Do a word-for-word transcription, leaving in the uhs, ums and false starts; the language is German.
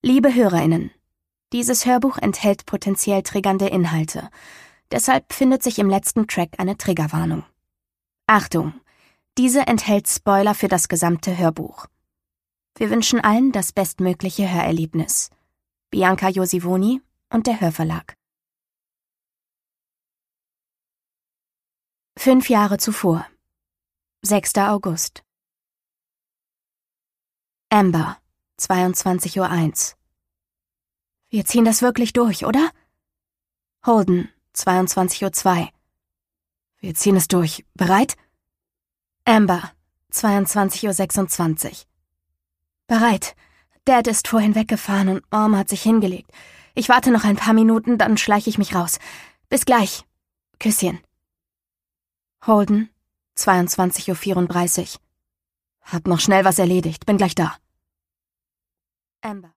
Liebe HörerInnen, dieses Hörbuch enthält potenziell triggernde Inhalte. Deshalb findet sich im letzten Track eine Triggerwarnung. Achtung! Diese enthält Spoiler für das gesamte Hörbuch. Wir wünschen allen das bestmögliche Hörerlebnis. Bianca Josivoni und der Hörverlag. Fünf Jahre zuvor. sechster August. Amber, zweiundzwanzig Uhr eins. Wir ziehen das wirklich durch, oder? Holden, zweiundzwanzig Uhr zwei. Wir ziehen es durch. Bereit? Amber, zweiundzwanzig Uhr sechsundzwanzig. Bereit. Dad ist vorhin weggefahren und Mom hat sich hingelegt. Ich warte noch ein paar Minuten, dann schleiche ich mich raus. Bis gleich. Küsschen. Holden, zweiundzwanzig Uhr vierunddreißig. Hab noch schnell was erledigt, bin gleich da. Amber.